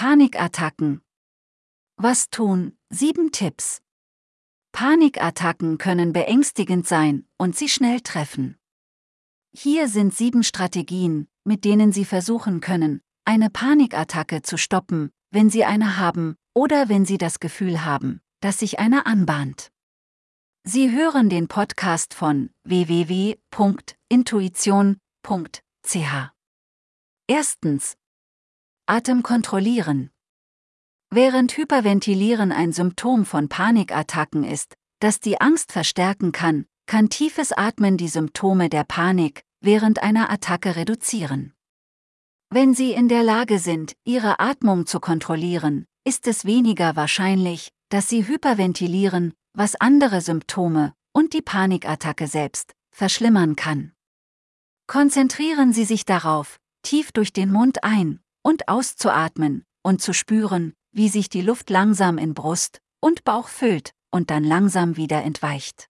Panikattacken. Was tun? 7 Tipps. Panikattacken können beängstigend sein und Sie schnell treffen. Hier sind 7 Strategien, mit denen Sie versuchen können, eine Panikattacke zu stoppen, wenn Sie eine haben oder wenn Sie das Gefühl haben, dass sich eine anbahnt. Sie hören den Podcast von www.intuition.ch. Erstens. Atem kontrollieren. Während Hyperventilieren ein Symptom von Panikattacken ist, das die Angst verstärken kann, kann tiefes Atmen die Symptome der Panik während einer Attacke reduzieren. Wenn Sie in der Lage sind, Ihre Atmung zu kontrollieren, ist es weniger wahrscheinlich, dass Sie hyperventilieren, was andere Symptome und die Panikattacke selbst verschlimmern kann. Konzentrieren Sie sich darauf, tief durch den Mund ein- und auszuatmen und zu spüren, wie sich die Luft langsam in Brust und Bauch füllt und dann langsam wieder entweicht.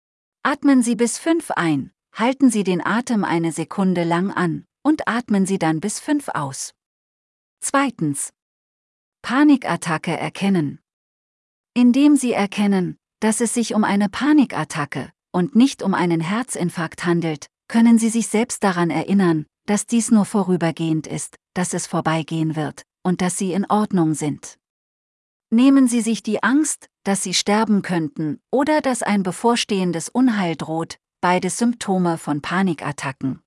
Atmen Sie bis 5 ein, halten Sie den Atem eine Sekunde lang an und atmen Sie dann bis 5 aus. Zweitens. Panikattacke erkennen. Indem Sie erkennen, dass es sich um eine Panikattacke und nicht um einen Herzinfarkt handelt, können Sie sich selbst daran erinnern, dass dies nur vorübergehend ist, dass es vorbeigehen wird und dass Sie in Ordnung sind. Nehmen Sie sich die Angst, dass Sie sterben könnten oder dass ein bevorstehendes Unheil droht, beides Symptome von Panikattacken.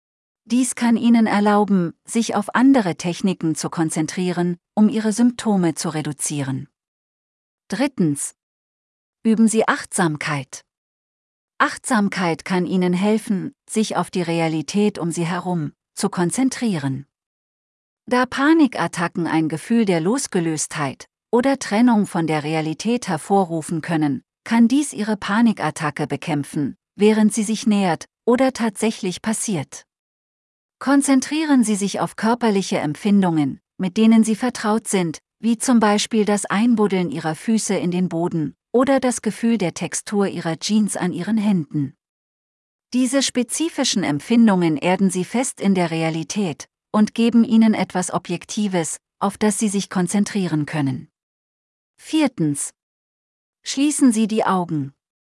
Dies kann Ihnen erlauben, sich auf andere Techniken zu konzentrieren, um Ihre Symptome zu reduzieren. Drittens. Üben Sie Achtsamkeit. Achtsamkeit kann Ihnen helfen, sich auf die Realität um Sie herum zu konzentrieren. Da Panikattacken ein Gefühl der Losgelöstheit oder Trennung von der Realität hervorrufen können, kann dies Ihre Panikattacke bekämpfen, während sie sich nähert oder tatsächlich passiert. Konzentrieren Sie sich auf körperliche Empfindungen, mit denen Sie vertraut sind, wie zum Beispiel das Einbuddeln Ihrer Füße in den Boden oder das Gefühl der Textur Ihrer Jeans an Ihren Händen. Diese spezifischen Empfindungen erden Sie fest in der Realität und geben Ihnen etwas Objektives, auf das Sie sich konzentrieren können. Viertens. Schließen Sie die Augen.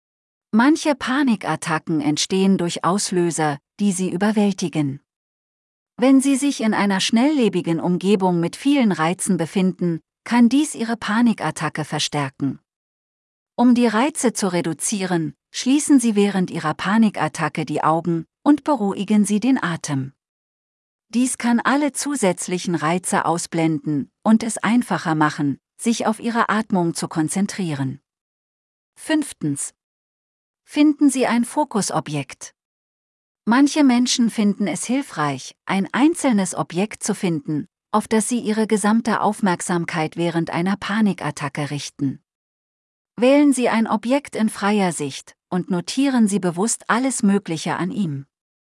Manche Panikattacken entstehen durch Auslöser, die Sie überwältigen. Wenn Sie sich in einer schnelllebigen Umgebung mit vielen Reizen befinden, kann dies Ihre Panikattacke verstärken. Um die Reize zu reduzieren, schließen Sie während Ihrer Panikattacke die Augen und beruhigen Sie den Atem. Dies kann alle zusätzlichen Reize ausblenden und es einfacher machen, sich auf Ihre Atmung zu konzentrieren. Fünftens. Finden Sie ein Fokusobjekt. Manche Menschen finden es hilfreich, ein einzelnes Objekt zu finden, auf das sie ihre gesamte Aufmerksamkeit während einer Panikattacke richten. Wählen Sie ein Objekt in freier Sicht und notieren Sie bewusst alles Mögliche an ihm.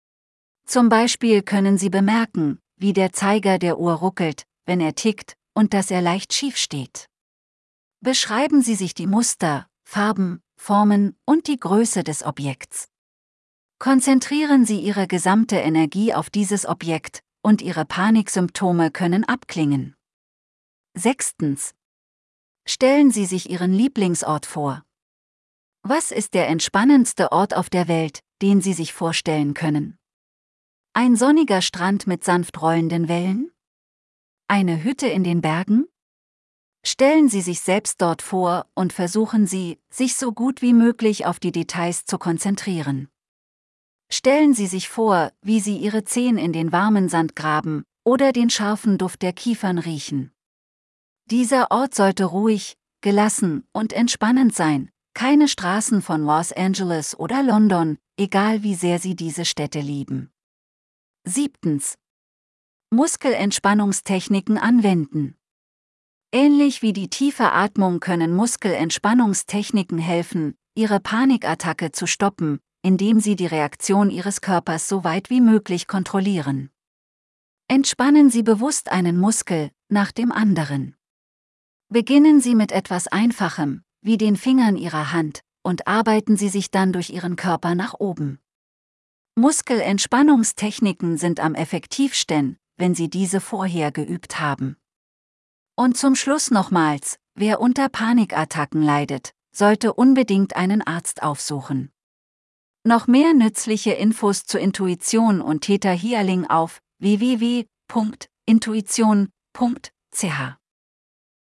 Zum Beispiel können Sie bemerken, wie der Zeiger der Uhr ruckelt, wenn er tickt, und dass er leicht schief steht. Beschreiben Sie sich die Muster, Farben, Formen und die Größe des Objekts. Konzentrieren Sie Ihre gesamte Energie auf dieses Objekt, und Ihre Paniksymptome können abklingen. Sechstens. Stellen Sie sich Ihren Lieblingsort vor. Was ist der entspannendste Ort auf der Welt, den Sie sich vorstellen können? Ein sonniger Strand mit sanft rollenden Wellen? Eine Hütte in den Bergen? Stellen Sie sich selbst dort vor und versuchen Sie, sich so gut wie möglich auf die Details zu konzentrieren. Stellen Sie sich vor, wie Sie Ihre Zehen in den warmen Sand graben oder den scharfen Duft der Kiefern riechen. Dieser Ort sollte ruhig, gelassen und entspannend sein, keine Straßen von Los Angeles oder London, egal wie sehr Sie diese Städte lieben. Siebtens. Muskelentspannungstechniken anwenden. Ähnlich wie die tiefe Atmung können Muskelentspannungstechniken helfen, Ihre Panikattacke zu stoppen, indem Sie die Reaktion Ihres Körpers so weit wie möglich kontrollieren. Entspannen Sie bewusst einen Muskel nach dem anderen. Beginnen Sie mit etwas Einfachem, wie den Fingern Ihrer Hand, und arbeiten Sie sich dann durch Ihren Körper nach oben. Muskelentspannungstechniken sind am effektivsten, wenn Sie diese vorher geübt haben. Und zum Schluss nochmals, wer unter Panikattacken leidet, sollte unbedingt einen Arzt aufsuchen. Noch mehr nützliche Infos zu Intuition und Theta Healing auf www.intuition.ch